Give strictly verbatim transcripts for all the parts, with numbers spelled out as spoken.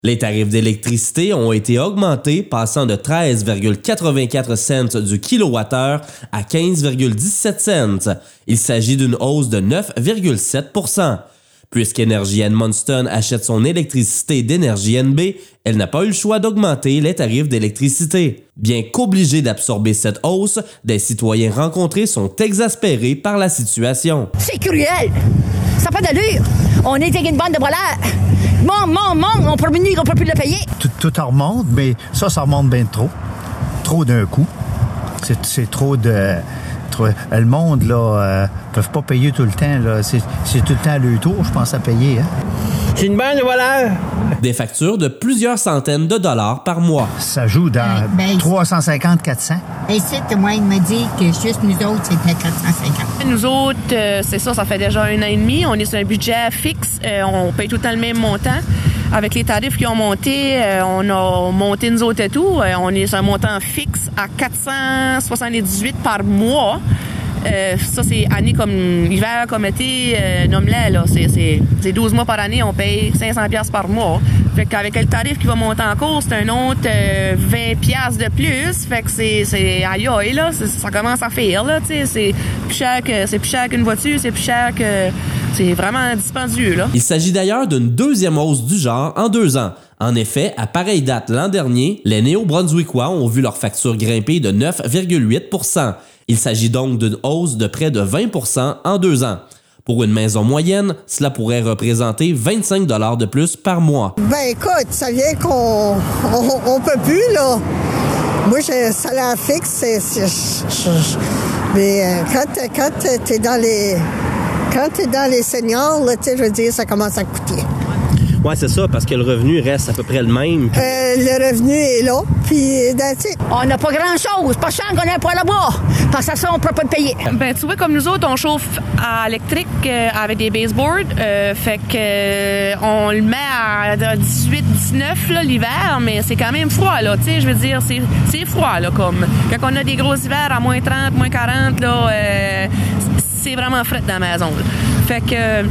Les tarifs d'électricité ont été augmentés, passant de treize virgule quatre-vingt-quatre cents du kilowattheure à quinze virgule dix-sept cents. Il s'agit d'une hausse de neuf virgule sept pour cent. Puisqu'Énergie Edmundston achète son électricité d'Énergie N B, elle n'a pas eu le choix d'augmenter les tarifs d'électricité. Bien qu'obligés d'absorber cette hausse, des citoyens rencontrés sont exaspérés par la situation. C'est cruel! Ça n'a pas d'allure! On est une bande de voleurs! Mon, mon, mon, on peut venir, on peut plus le payer! Tout, tout en remonte, mais ça, ça remonte bien trop. Trop d'un coup. C'est, c'est trop de... Trop, le monde, là, euh, peuvent pas payer tout le temps, là. C'est, c'est tout le temps à leur tour, je pense, à payer, hein. C'est une bande de voleurs! Des factures de plusieurs centaines de dollars par mois. Ça joue dans ben, ben, trois cent cinquante à quatre cents. Et c'est, moi, il m'a dit que juste nous autres, c'était quatre cent cinquante. Nous autres, euh, c'est ça, ça fait déjà un an et demi. On est sur un budget fixe. Euh, on paye tout le temps le même montant. Avec les tarifs qui ont monté, euh, on a monté nous autres et tout. Euh, on est sur un montant fixe à quatre cent soixante-dix-huit par mois. Euh, ça, c'est année comme hiver, comme été, euh, nomme-le, là. C'est, c'est, c'est douze mois par année, on paye cinq cents dollars par mois. Fait qu'avec le tarif qui va monter en cours, c'est un autre euh, vingt dollars de plus. Fait que c'est, c'est aïe aïe, là. C'est, ça commence à faire, là, tu sais. C'est plus cher que, c'est plus cher qu'une voiture, c'est plus cher que... C'est vraiment dispendieux, là. Il s'agit d'ailleurs d'une deuxième hausse du genre en deux ans. En effet, à pareille date l'an dernier, les Néo-Brunswickois ont vu leur facture grimper de neuf virgule huit pour cent. Il s'agit donc d'une hausse de près de vingt pour cent en deux ans. Pour une maison moyenne, cela pourrait représenter vingt-cinq dollars de plus par mois. Ben écoute, ça vient qu'on on, on peut plus, là. Moi, j'ai un salaire fixe, c'est... c'est je, je, mais euh, quand, quand t'es dans les... Quand t'es dans les seniors, là, tu sais, je veux dire, ça commence à coûter. Ouais, c'est ça, parce que le revenu reste à peu près le même. Puis... Euh, le revenu est là, puis that's it. On n'a pas grand-chose. Pas cher qu'on ait un poêle à bois. Parce que ça, on ne peut pas le payer. Ben, tu vois, comme nous autres, on chauffe à électrique euh, avec des baseboards. Euh, fait que euh, on le met à dix-huit dix-neuf là, l'hiver, mais c'est quand même froid, là. Tu sais, je veux dire, c'est, c'est froid, là, comme. Quand on a des gros hivers à moins trente, moins quarante, là, euh, c'est vraiment frais dans la maison, là. Fait que... Euh,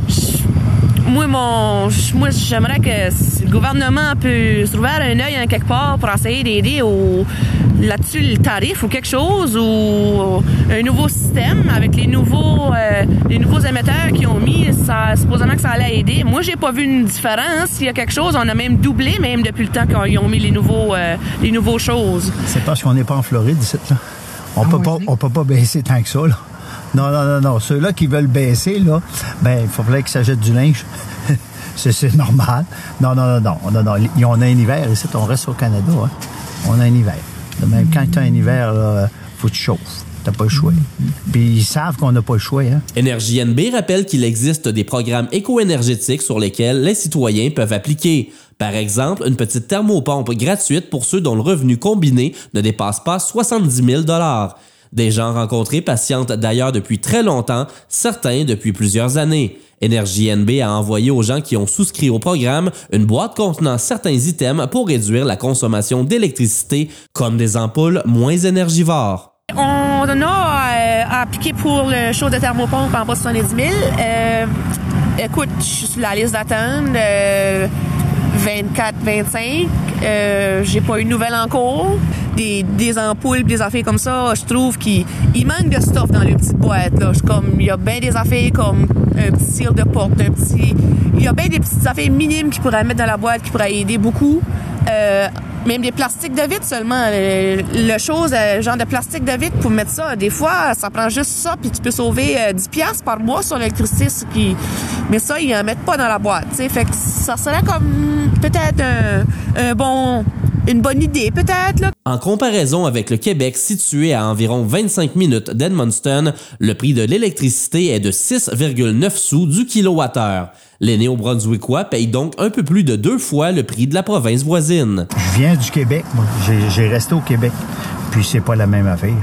Moi, mon, moi, j'aimerais que le gouvernement peut se ouvrir un œil en quelque part pour essayer d'aider au, là-dessus le tarif ou quelque chose, ou un nouveau système avec les nouveaux, euh, les nouveaux émetteurs qui ont mis, ça, supposément que ça allait aider. Moi, j'ai pas vu une différence. S'il y a quelque chose, on a même doublé, même depuis le temps qu'ils ont mis les nouveaux, euh, les nouveaux choses. C'est parce qu'on n'est pas en Floride, ici, là. On ah, peut oui, pas, on peut pas baisser tant que ça, là. Non, non, non, non. Ceux-là qui veulent baisser, là, ben, il faudrait qu'ils s'achètent du linge. c'est, c'est normal. Non, non, non, non, non, non. On a un hiver ici, on reste au Canada, hein. On a un hiver. Même quand tu as un hiver, là, faut que tu chauffes. T'as pas le choix. Puis ils savent qu'on n'a pas le choix, hein. Énergie N B rappelle qu'il existe des programmes éco-énergétiques sur lesquels les citoyens peuvent appliquer. Par exemple, une petite thermopompe gratuite pour ceux dont le revenu combiné ne dépasse pas soixante-dix mille dollars. Des gens rencontrés patientent d'ailleurs depuis très longtemps, certains depuis plusieurs années. Énergie N B a envoyé aux gens qui ont souscrit au programme une boîte contenant certains items pour réduire la consommation d'électricité, comme des ampoules moins énergivores. On a euh, appliqué pour le show de thermopompe en bas de soixante-dix mille. Euh, écoute, je suis sur la liste d'attente euh, vingt-quatre vingt-cinq. Euh, j'ai pas eu de nouvelles en cours. Des, des ampoules, des affaires comme ça, je trouve qu'il il manque de stuff dans les petites boîtes, là. Comme, il y a bien des affaires comme un petit cire de porte, un petit... Il y a bien des petites affaires minimes qui pourraient mettre dans la boîte, qui pourraient aider beaucoup. Euh, même des plastiques de vitre seulement. Le, le chose, euh, genre de plastique de vitre pour mettre ça, des fois, ça prend juste ça, puis tu peux sauver euh, dix dollars par mois sur l'électricité. Qui... Mais ça, ils en mettent pas dans la boîte, tu sais. Fait que ça serait comme peut-être un, un bon... Une bonne idée, peut-être, là. En comparaison avec le Québec, situé à environ vingt-cinq minutes d'Edmundston, le prix de l'électricité est de six virgule neuf sous du kilowattheure. Les Néo-Brunswickois payent donc un peu plus de deux fois le prix de la province voisine. Je viens du Québec, moi. J'ai, j'ai resté au Québec. Puis c'est pas la même affaire.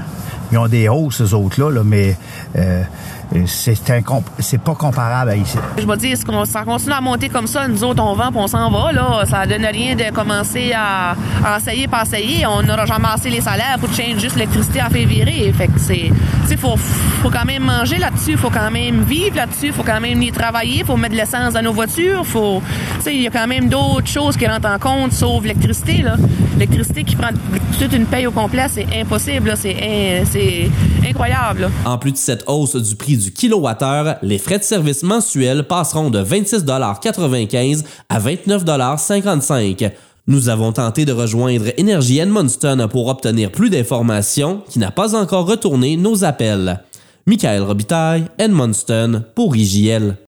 ils ont des hausses, ces autres-là, là, mais euh, c'est, incomp- c'est pas comparable à ici. Je vais dire, qu'on, ça continue à monter comme ça, nous autres, on vend puis on s'en va, là. Ça donne rien de commencer à, à essayer, pas essayer. On n'aura jamais assez les salaires pour changer juste l'électricité à faire virer. Fait que c'est, tu sais, faut, faut quand même manger là-dessus, faut quand même vivre là-dessus, faut quand même y travailler, faut mettre de l'essence dans nos voitures, faut, tu sais, il y a quand même d'autres choses qui rentrent en compte, sauf l'électricité, là. L'électricité qui prend toute une paye au complet, c'est impossible, là. C'est, in, c'est incroyable, là. En plus de cette hausse du prix du kilowattheure, les frais de service mensuels passeront de vingt-six dollars quatre-vingt-quinze à vingt-neuf dollars cinquante-cinq. Nous avons tenté de rejoindre Énergie Edmundston pour obtenir plus d'informations, qui n'a pas encore retourné nos appels. Michael Robitaille, Edmundston, pour I J L.